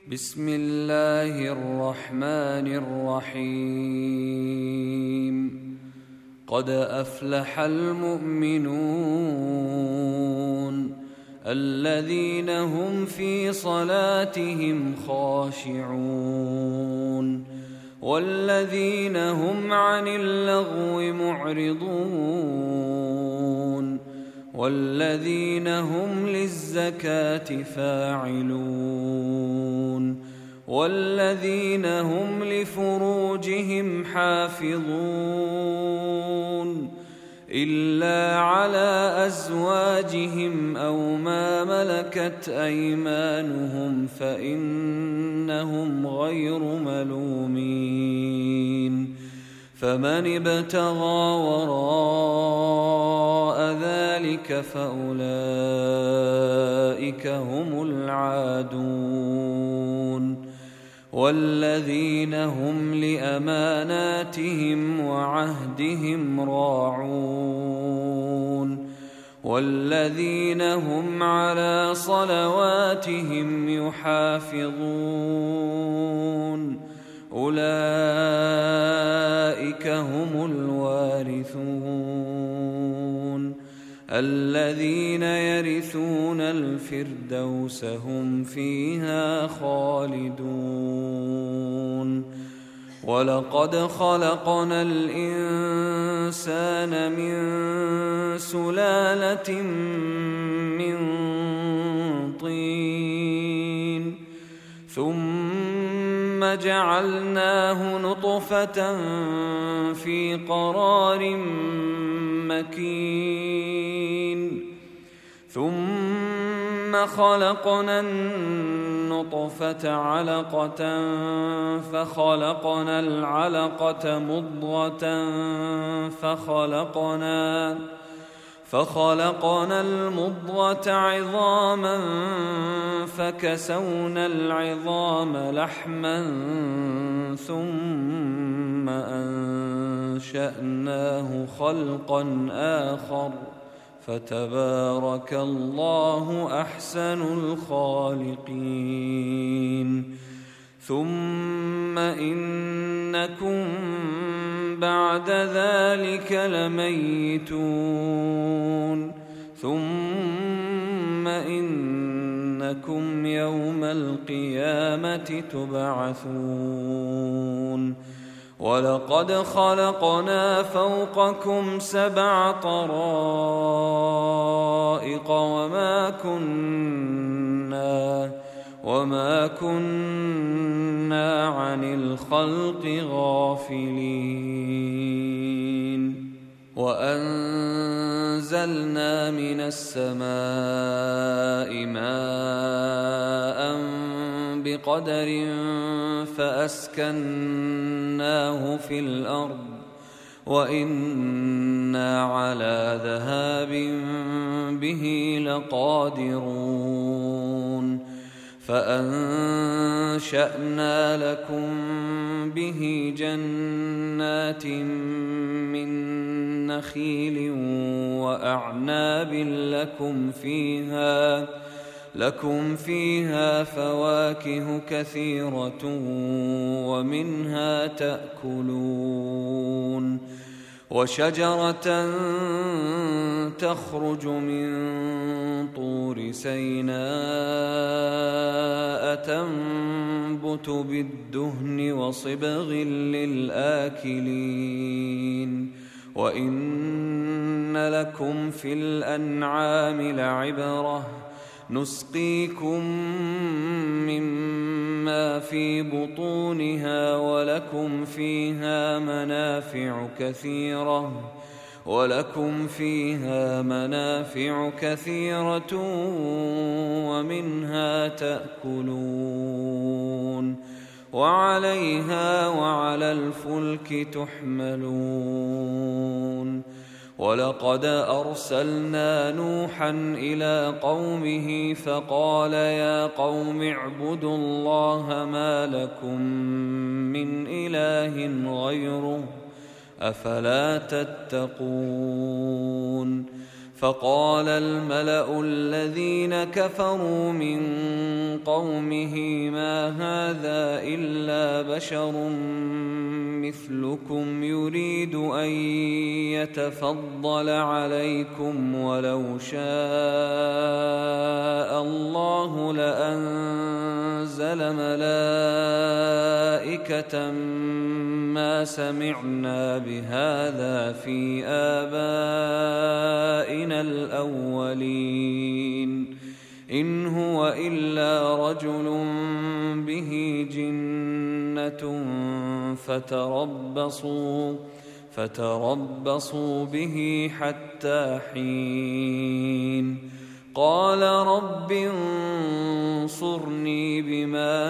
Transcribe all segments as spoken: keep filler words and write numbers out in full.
بسم الله الرحمن الرحيم. قد أفلح المؤمنون الذين هم في صلاتهم خاشعون والذين هم عن اللغو معرضون والذين هم للزكاة فاعلون والذين هم لفروجهم حافظون إلا على أزواجهم أو ما ملكت أيمانهم فإنهم غير ملومين. فمن ابتغى وراء ذلك فأولئك هم العادون. والذين هم لأماناتهم وعهدهم راعون والذين هم على صلواتهم يحافظون أولئك هم الوارثون الذين يرثون الفردوس هم فيها خالدون. ولقد خلقنا الإنسان من سلالة من طين ثم جعلناه نطفة في قرار مكين ثم خلقنا النطفة علقة فخلقنا العلقة مضغة فخلقنا فخلقنا المضغة عظاما فكسونا العظام لحما ثم أنشأناه خلقا آخر فتبارك الله أحسن الخالقين. ثم إنكم بعد ذلك لميتون ثم إنكم يوم القيامة تبعثون. ولقد خلقنا فوقكم سبع طرائق وما كنا وما كنا عن الخلق غافلين. وأنزلنا من السماء ماء بقدر فأسكناه في الأرض وإنا على ذهاب به لقادرون. فأنشأنا لكم به جنات من نخيل وأعناب لكم فيها لكم فيها فواكه كثيرة ومنها تأكلون. وشجرة تخرج من طور سيناء تنبت بالدهن وصبغ للآكلين. وإن لكم في الأنعام لعبرة نسقيكم مما في بطونها ولكم فيها منافع كثيرة ولكم فيها منافع كثيرة ومنها تأكلون وعليها وعلى الفلك تحملون. ولقد أرسلنا نوحا إلى قومه فقال يا قوم اعبدوا الله ما لكم من إله غيره أفلا تتقون. فقال الملأ الذين كفروا من قومه ما هذا إلا بشر مثلكم يريد أن يتفضل عليكم ولو شاء الله لأنزل ملائكة ما سمعنا بهذا في آبائنا الأولين إن هو إلا رجل به جنة فتربصوا فتربصوا به حتى حين قال رب انصرني بما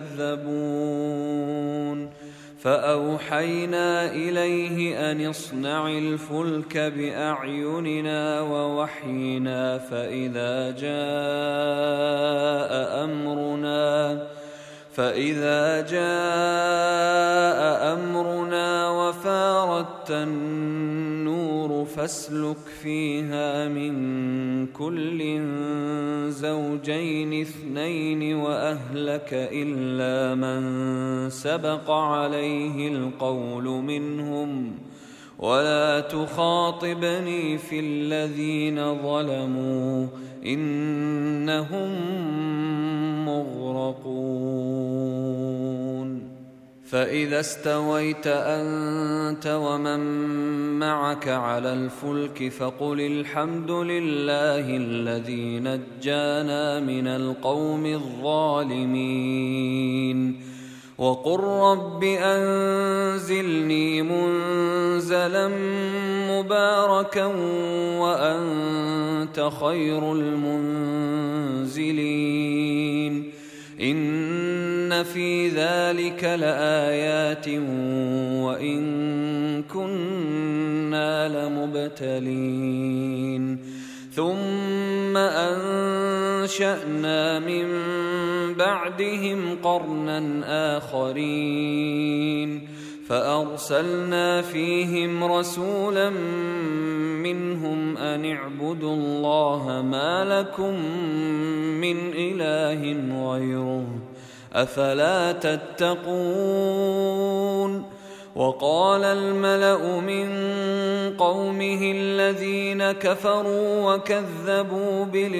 كذبون فأوحينا إليه أن اصنع الفلك بأعيننا ووحينا فإذا جاء أمرنا فإذا جاء أمرنا وفارت النور فاسلك فيها من كل زوجين اثنين وأهلك إلا من سبق عليه القول منهم ولا تخاطبني في الذين ظلموا إنهم مغرقون فإذا استويت أنت ومن معك على الفلك فقل الحمد لله الذي نجانا من القوم الظالمين وقل رب أنزلني منزلا مباركا وأنت خير المنزلين إن في ذلك لآيات وإن كنا لمبتلين ثم أنشأنا من بعدهم قرنا آخرين فأرسلنا فيهم رسولا منهم أن اعبدوا الله ما لكم من إله غيره أفلا تتقون وقال الملأ من قومه الذين كفروا وكذبوا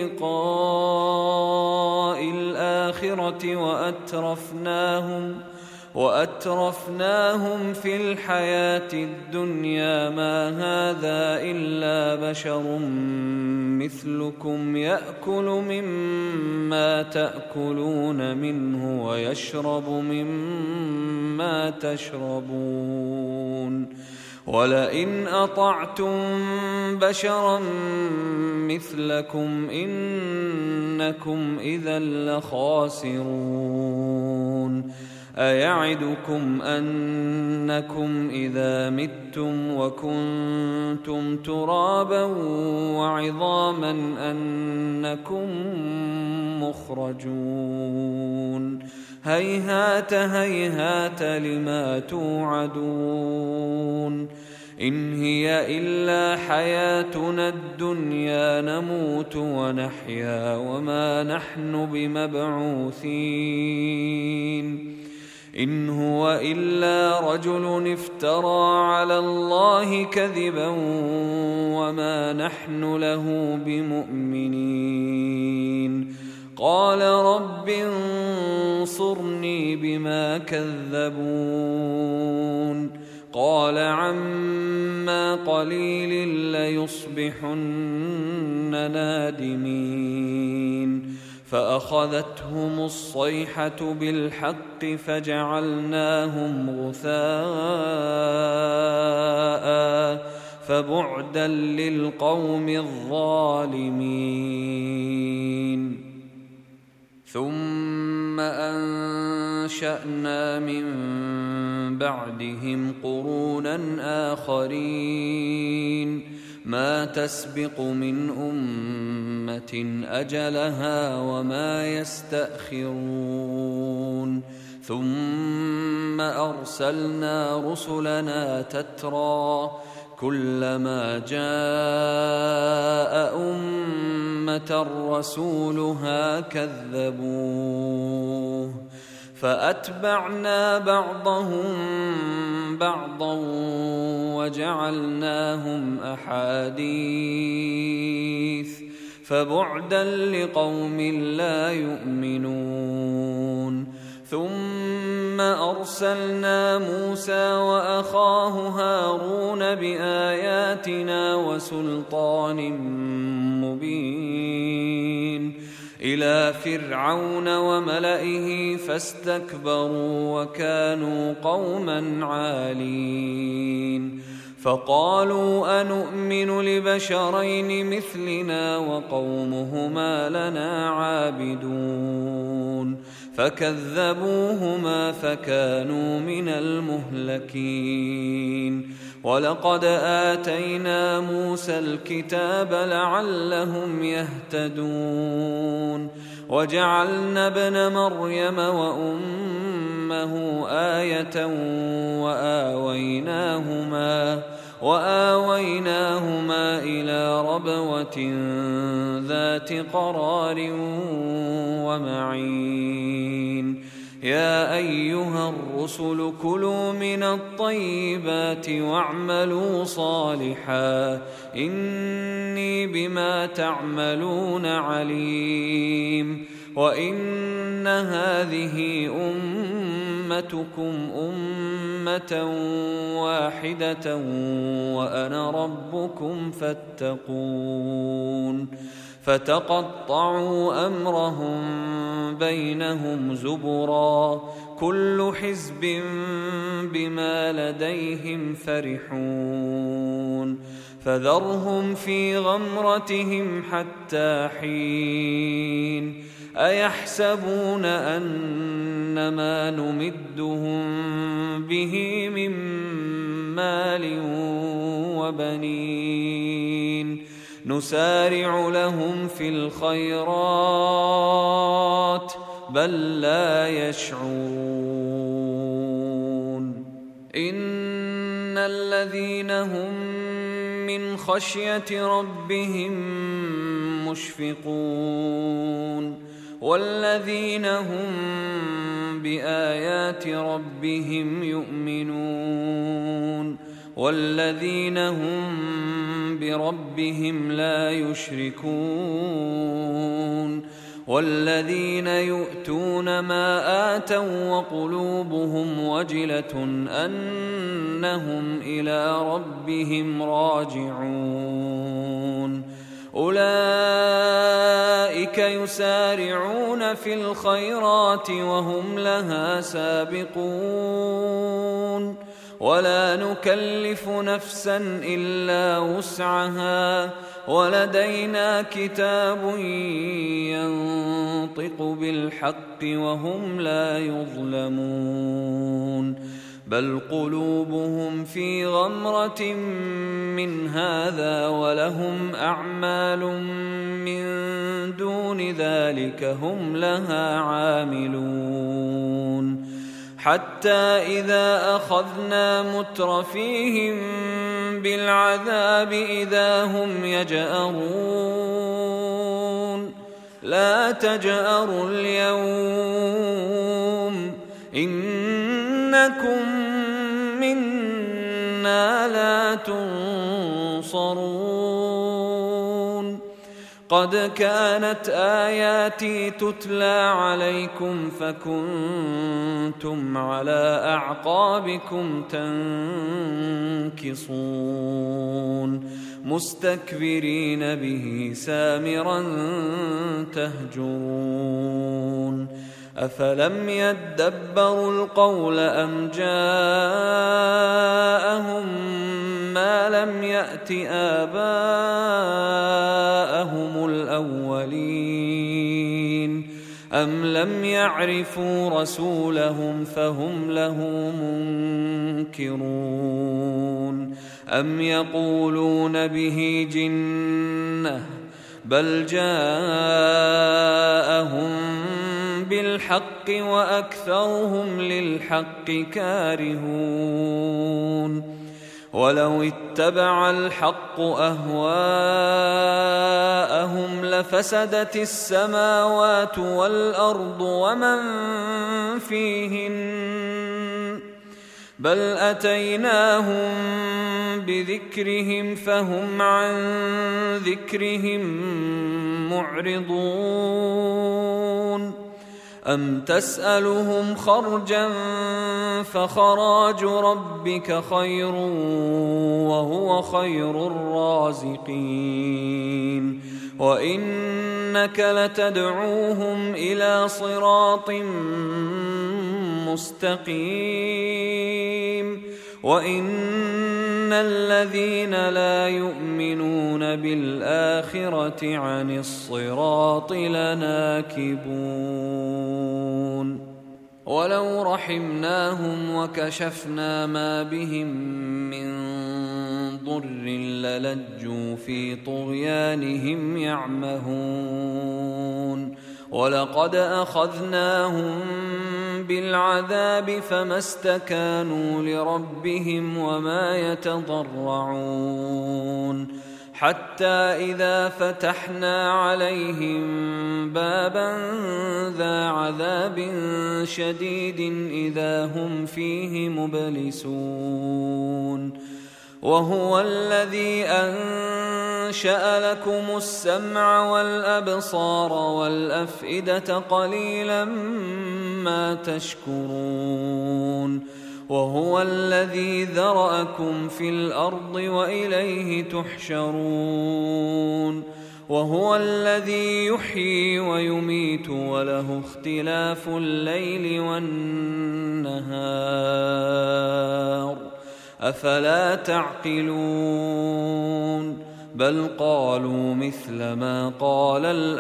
بلقاء الآخرة وأترفناهم وأترفناهم في الحياة الدنيا ما هذا إلا بشر مثلكم يأكل مما تأكلون منه ويشرب مما تشربون ولئن أطعتم بشرا مثلكم إنكم إذا لخاسرون أيعدكم أنكم إذا متم وكنتم ترابا وعظاما أنكم مخرجون هيهات هيهات لما توعدون إن هي إلا حياتنا الدنيا نموت ونحيا وما نحن بمبعوثين إن هو إلا رجل افترى على الله كذبا وما نحن له بمؤمنين قال رب انصرني بما كذبون قال عما قليل ليصبحن نادمين فأخذتهم الصيحة بالحق فجعلناهم غثاء فبعدا للقوم الظالمين ثم أنشأنا من بعدهم قرونا آخرين ما تسبق من أمة أجلها وما يستأخرون ثم أرسلنا رسلنا تترى كلما جاء أمة رسولها كذبوه فأتبعنا بعضهم بعضا وجعلناهم أحاديث فبعدا لقوم لا يؤمنون ثم أرسلنا موسى وأخاه هارون بآياتنا وسلطان مبين إلى فرعون وملئه فاستكبروا وكانوا قوما عالين فقالوا أنؤمن لبشرين مثلنا وقومهما لنا عابدون فكذبوهما فكانوا من المهلكين ولقد آتينا موسى الكتاب لعلهم يهتدون وجعلنا ابن مريم وأمه آية وآويناهما وآويناهما إلى ربوة ذات قرار ومعين يا أيها الرسل كلوا من الطيبات واعملوا صالحا إني بما تعملون عليم وإن هذه أمتكم أمة واحدة وأنا ربكم فاتقون فتقطعوا أمرهم بينهم زبرا كل حزب بما لديهم فرحون فذرهم في غمرتهم حتى حين أيحسبون أن ما نمدهم به من مال وبنين نسارع لهم في الخيرات بل لا يشعرون إن الذين هم من خشية ربهم مشفقون والذين هم بآيات ربهم يؤمنون والذين هم بربهم لا يشركون والذين يؤتون ما آتوا وقلوبهم وجلة أنهم إلى ربهم راجعون أولئك يسارعون في الخيرات وهم لها سابقون ولا نكلف نفسا إلا وسعها ولدينا كتاب ينطق بالحق وهم لا يظلمون بل قلوبهم في غمرة من هذا ولهم أعمال من دون ذلك هم لها عاملون حتى إذا أخذنا مترفيهم بالعذاب إذا هم يجأرون لا تجأروا اليوم إنكم منا لا تنصرون قد كانت آياتي تتلى عليكم فكنتم على أعقابكم تنكصون مستكبرين به سامرا تهجرون أفلم يدبروا القول أم جاءهم ما لم يأت آباءهم الأولين أم لم يعرفوا رسولهم فهم له منكرون أم يقولون به جنة بل جاءهم بالحق وأكثرهم للحق كارهون ولو اتبع الحق أهواءهم لفسدت السماوات والأرض ومن فيهن بل أتيناهم بذكرهم فهم عن ذكرهم معرضون أم تسألهم خرجا فخراج ربك خير وهو خير الرازقين وإنك لتدعوهم إلى صراط مستقيم وإن الذين لا يؤمنون بالآخرة عن الصراط لناكبون ولو رحمناهم وكشفنا ما بهم من ضر للجوا في طغيانهم يعمهون ولقد أخذناهم بالعذاب فما استكانوا لربهم وما يتضرعون حتى إذا فتحنا عليهم بابا ذا عذاب شديد إذا هم فيه مبلسون وهو الذي أنشأ لكم السمع والأبصار والأفئدة قليلا ما تشكرون وهو الذي ذرأكم في الأرض وإليه تحشرون وهو الذي يحيي ويميت وله اختلاف الليل والنهار أفلا تعقلون بل قالوا مثل ما قال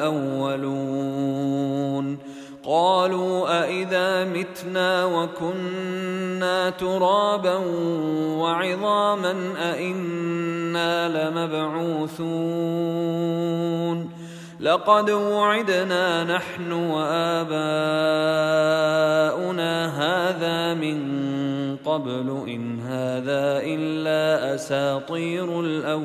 الأولون قالوا أئذا متنا وكنا ترابا وعظاما أئنا لمبعوثون لقد وعدنا نحن وآباؤنا هذا من قبل إن هذا إلا أساطير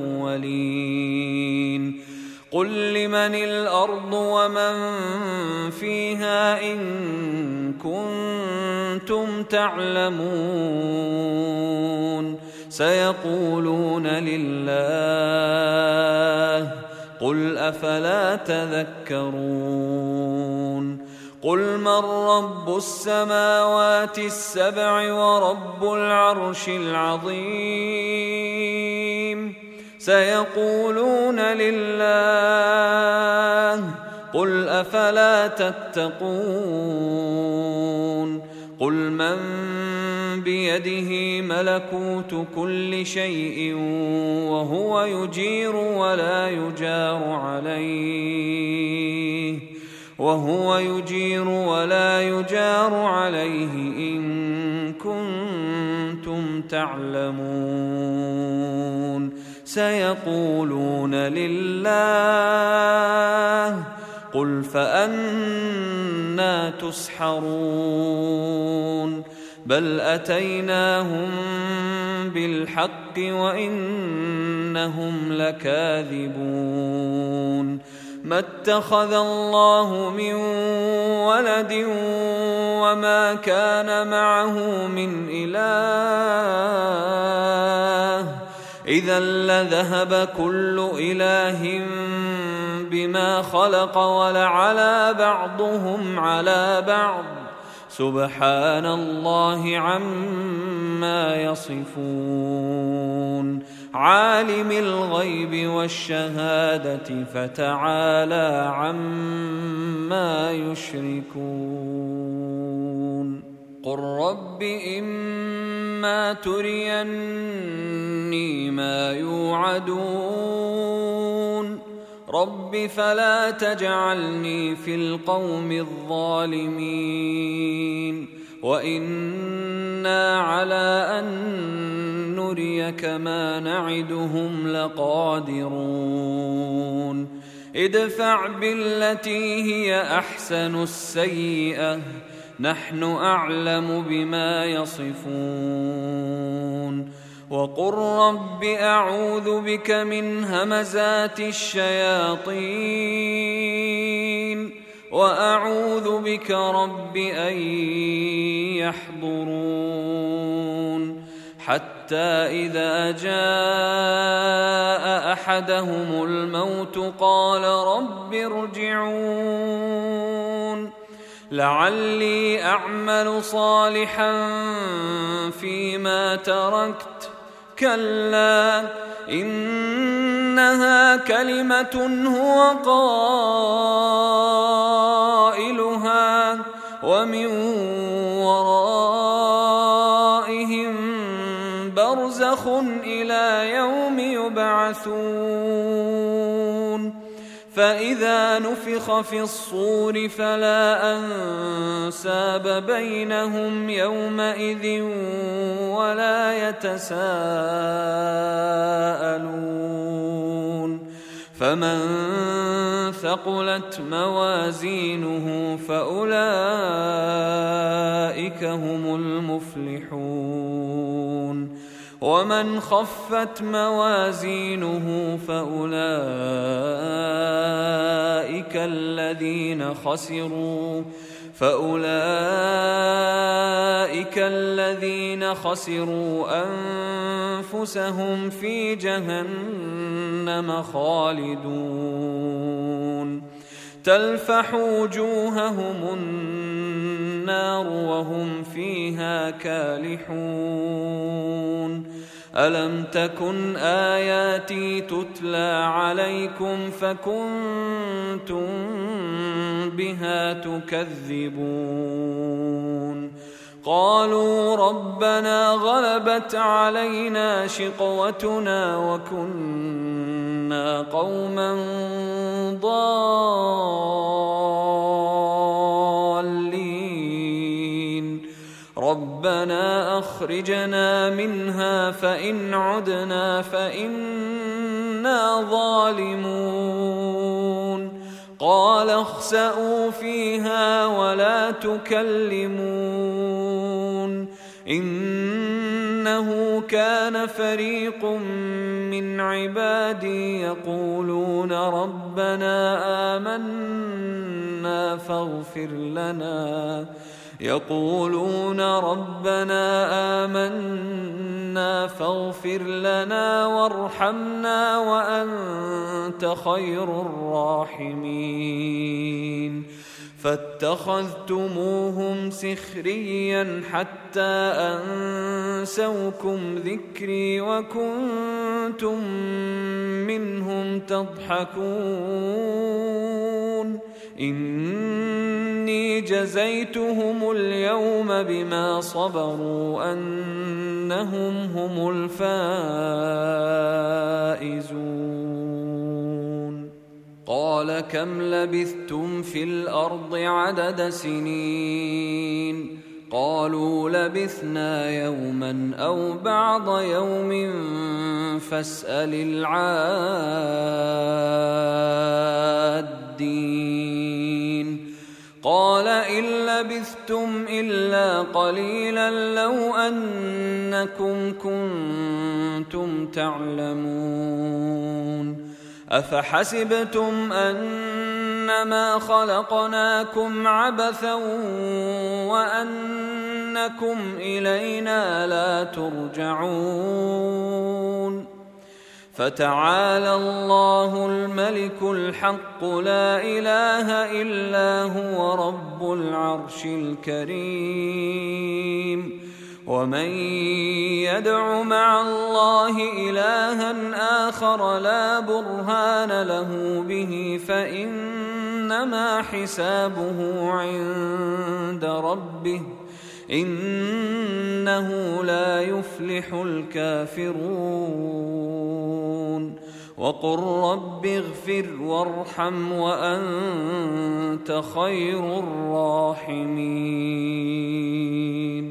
الأولين قل لمن الأرض ومن فيها إن كنتم تعلمون سيقولون لله قل أفلا تذكرون قل من رب السماوات السبع ورب العرش العظيم سيقولون لله قل أفلا تتقون قل من بيده ملكوت كل شيء وهو يجير ولا يجار عليه وهو يجير ولا يجار عليه إن كنتم تعلمون سيقولون لله قل فأنا تسحرون بل أتيناهم بالحق وإنهم لكاذبون ما اتخذ الله من ولد وما كان معه من إله إذا لذهب كل إله بما خلق ولعلى بعضهم على بعض سبحان الله عما يصفون عالم الغيب والشهادة فتعالى عما يشركون قل رب إما تريني ما يوعدون رب فلا تجعلني في القوم الظالمين وإنا على أن نريك ما نعدهم لقادرون ادفع بالتي هي أحسن السيئة نحن أعلم بما يصفون وقل رب أعوذ بك من همزات الشياطين وأعوذ بك رب أن يحضرون حتى إذا جاء أحدهم الموت قال رب ارجعون لعلي أعمل صالحا فيما تركت كلا إنها كلمة هو قائلها ومن ورائهم برزخ إلى يوم يبعثون فإذا نفخ في الصور فلا أنساب بينهم يومئذ ولا يتساءلون فمن ثقلت موازينه فأولئك هم المفلحون ومن خفت موازينه فأولئك الذين خسروا فأولئك الذين خسروا أنفسهم في جهنم خالدون تلفح وجوههم النار وهم فيها كالحون ألم تكن آياتي تتلى عليكم فكنتم بها تكذبون قالوا ربنا غلبت علينا شقوتنا وكنا قوما ضالين ربنا أخرجنا منها فإن عدنا فإنا ظالمون قال اخسئوا فيها ولا تكلمون إنه كان فريق من عبادي يقولون ربنا آمنا فاغفر لنا يقولون ربنا آمنا فاغفر لنا وارحمنا وأنت خير الراحمين فاتخذتموهم سخريا حتى أنسوكم ذكري وكنتم منهم تضحكون إني جزيتهم اليوم بما صبروا أنهم هم الفائزون قال كم لبثتم في الأرض عدد سنين قالوا لبثنا يوما أو بعض يوم فاسأل العادين قال إن لبثتم إلا قليلا لو أنكم كنتم تعلمون أفحسبتم أنما خلقناكم عبثا وأنكم إلينا لا ترجعون فتعالى الله الملك الحق لا إله إلا هو رب العرش الكريم ومن يدع مع الله إلها آخر لا برهان له به فإنما حسابه عند ربه إنه لا يفلح الكافرون وقل رب اغفر وارحم وأنت خير الراحمين